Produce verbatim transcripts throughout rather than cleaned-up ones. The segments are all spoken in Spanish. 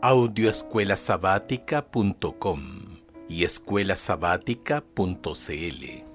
audioescuela sabática punto com y escuela sabática punto c l.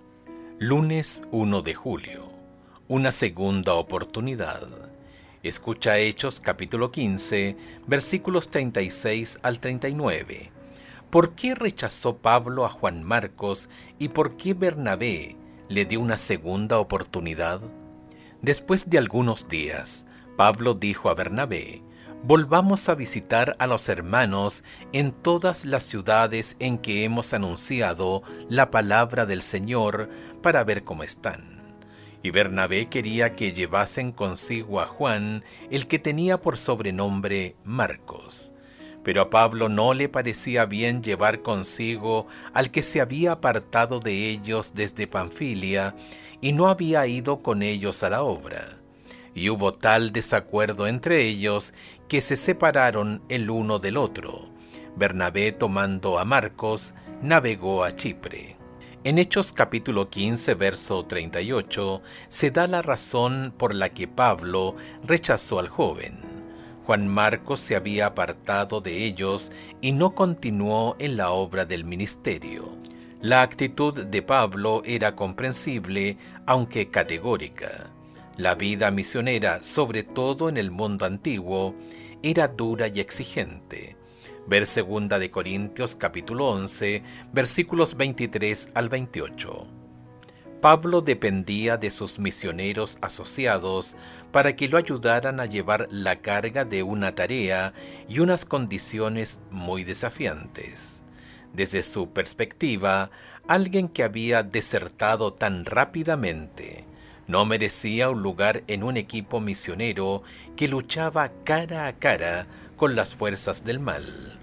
Lunes uno de julio. Una segunda oportunidad. Escucha Hechos capítulo quince, versículos treinta y seis al treinta y nueve. ¿Por qué rechazó Pablo a Juan Marcos y por qué Bernabé le dio una segunda oportunidad? Después de algunos días, Pablo dijo a Bernabé: volvamos a visitar a los hermanos en todas las ciudades en que hemos anunciado la palabra del Señor para ver cómo están. Y Bernabé quería que llevasen consigo a Juan, el que tenía por sobrenombre Marcos. Pero a Pablo no le parecía bien llevar consigo al que se había apartado de ellos desde Panfilia y no había ido con ellos a la obra. Y hubo tal desacuerdo entre ellos que se separaron el uno del otro. Bernabé, tomando a Marcos, navegó a Chipre. En Hechos capítulo quince, verso treinta y ocho, se da la razón por la que Pablo rechazó al joven. Juan Marcos se había apartado de ellos y no continuó en la obra del ministerio. La actitud de Pablo era comprensible, aunque categórica. La vida misionera, sobre todo en el mundo antiguo, era dura y exigente. Ver segunda de Corintios capítulo once, versículos veintitrés al veintiocho. Pablo dependía de sus misioneros asociados para que lo ayudaran a llevar la carga de una tarea y unas condiciones muy desafiantes. Desde su perspectiva, alguien que había desertado tan rápidamente no merecía un lugar en un equipo misionero que luchaba cara a cara con las fuerzas del mal.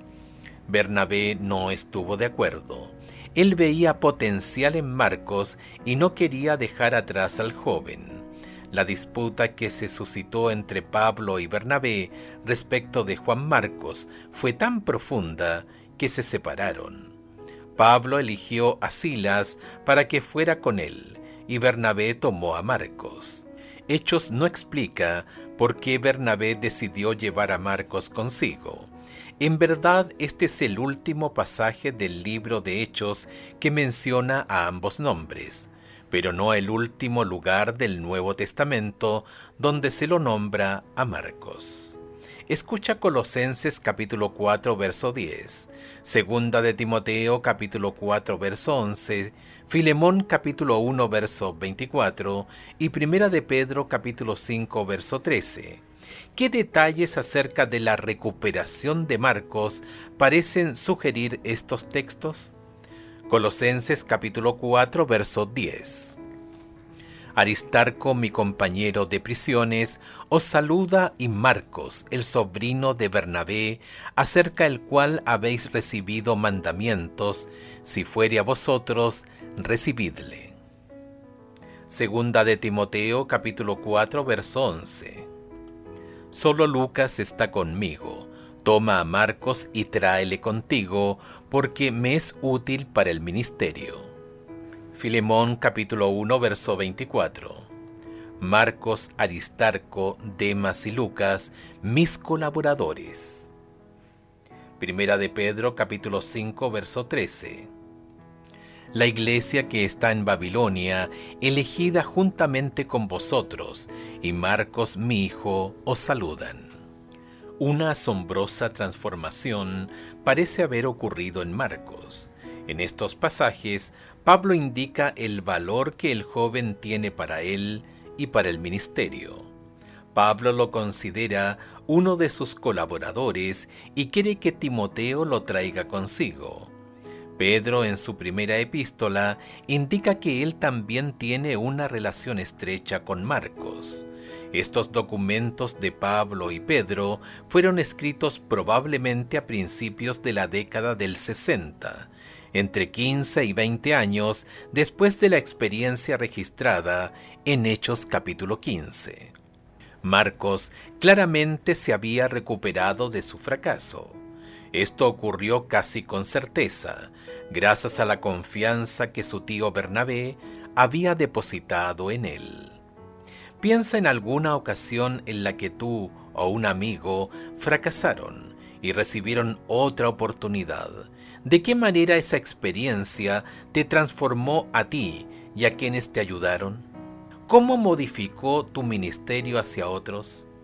Bernabé no estuvo de acuerdo. Él veía potencial en Marcos y no quería dejar atrás al joven. La disputa que se suscitó entre Pablo y Bernabé respecto de Juan Marcos fue tan profunda que se separaron. Pablo eligió a Silas para que fuera con él, y Bernabé tomó a Marcos. Hechos no explica por qué Bernabé decidió llevar a Marcos consigo. En verdad, este es el último pasaje del libro de Hechos que menciona a ambos nombres, pero no el último lugar del Nuevo Testamento donde se lo nombra a Marcos. Escucha Colosenses capítulo cuatro, verso diez, Segunda de Timoteo capítulo cuatro, verso once, Filemón capítulo uno, verso veinticuatro y Primera de Pedro capítulo cinco, verso trece. ¿Qué detalles acerca de la recuperación de Marcos parecen sugerir estos textos? Colosenses capítulo cuatro, verso diez. Aristarco, mi compañero de prisiones, os saluda, y Marcos, el sobrino de Bernabé, acerca el cual habéis recibido mandamientos, si fuere a vosotros, recibidle. Segunda de Timoteo, capítulo cuatro, verso once. Solo Lucas está conmigo. Toma a Marcos y tráele contigo, porque me es útil para el ministerio. Filemón capítulo uno, verso veinticuatro. Marcos, Aristarco, Demas y Lucas, mis colaboradores. Primera de Pedro capítulo cinco, verso trece. La iglesia que está en Babilonia, elegida juntamente con vosotros, y Marcos mi hijo, os saludan. Una asombrosa transformación parece haber ocurrido en Marcos. En estos pasajes, Pablo indica el valor que el joven tiene para él y para el ministerio. Pablo lo considera uno de sus colaboradores y quiere que Timoteo lo traiga consigo. Pedro, en su primera epístola, indica que él también tiene una relación estrecha con Marcos. Estos documentos de Pablo y Pedro fueron escritos probablemente a principios de la década del sesenta, entre quince y veinte años después de la experiencia registrada en Hechos capítulo quince. Marcos claramente se había recuperado de su fracaso. Esto ocurrió casi con certeza, gracias a la confianza que su tío Bernabé había depositado en él. Piensa en alguna ocasión en la que tú o un amigo fracasaron y recibieron otra oportunidad. ¿De qué manera esa experiencia te transformó a ti y a quienes te ayudaron? ¿Cómo modificó tu ministerio hacia otros?